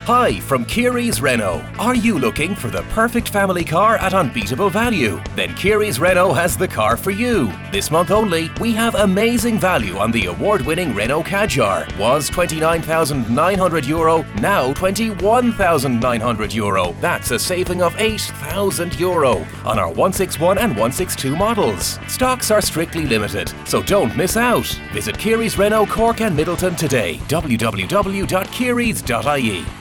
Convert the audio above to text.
Hi from Keary's Renault. Are you looking for the perfect family car at unbeatable value? Then Keary's Renault has the car for you. This month only, we have amazing value on the award-winning Renault Kadjar. Was €29,900, now €21,900. That's a saving of €8,000 on our 161 and 162 models. Stocks are strictly limited, so don't miss out. Visit Keary's Renault Cork and Middleton today. www.kearys.ie